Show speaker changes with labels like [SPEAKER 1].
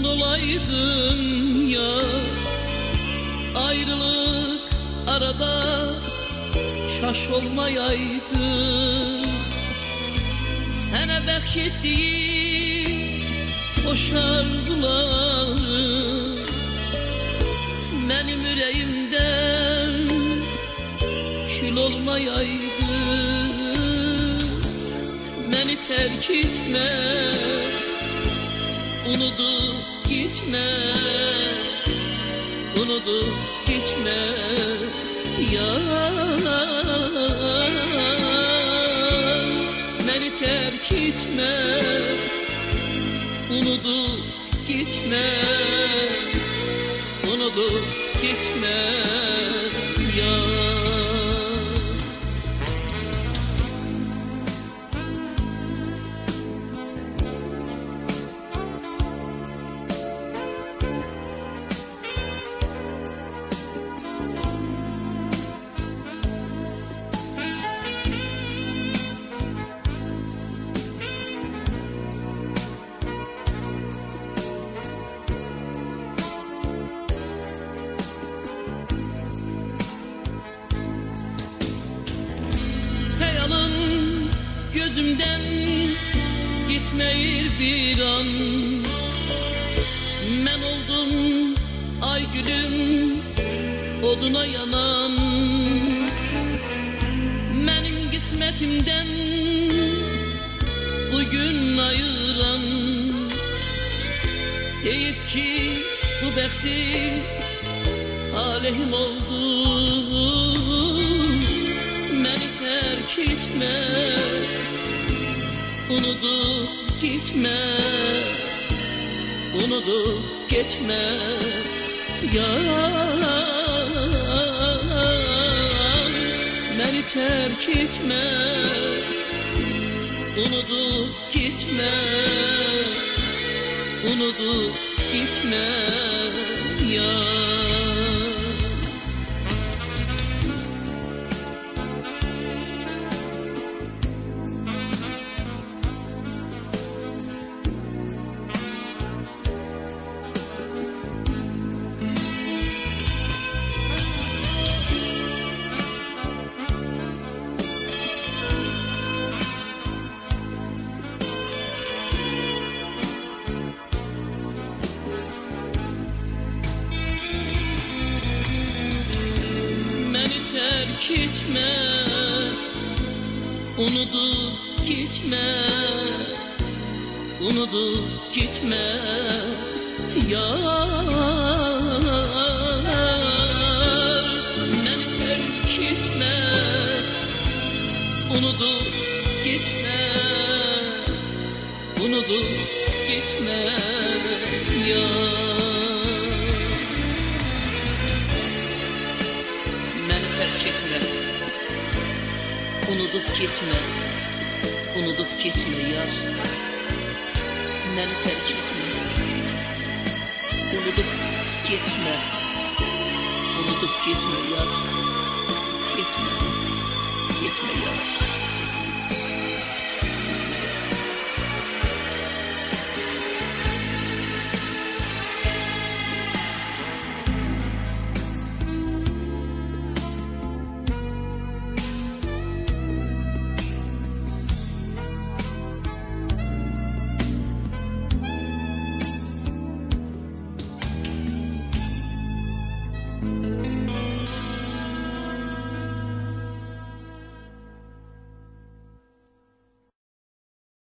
[SPEAKER 1] sen olaydın ya, ayrılık arada şaş olmayaydı. Sənə bəxş etdiyim xoş arzuları mənim ürəyimdən kül olmayaydı. Məni tərk etmə, unudub gitmə, unudub gitmə yar. Məni tərk etmə, unudub gitmə, unudub gitmə yar. Gözümden gitmeyir bir an, mən oldum ay gülüm oduna yanan. Mənim qismətimdən bugün ayıran, heyif ki bu bəxtsiz talihim oldu. Məni tərk etmə, unudub gitmə, unudub gitmə yar. Məni tərk etmə, unudub gitmə, unudub gitmə yar. Terk etme, unudub gitme, unudub gitme yar. Məni terk etme, unudub gitme, unudub gitme yar. Unudub gitmə, unudub gitmə yar. Məni tərk etmə, unudub gitmə, unudub gitmə yar. Gitmə, gitmə yar.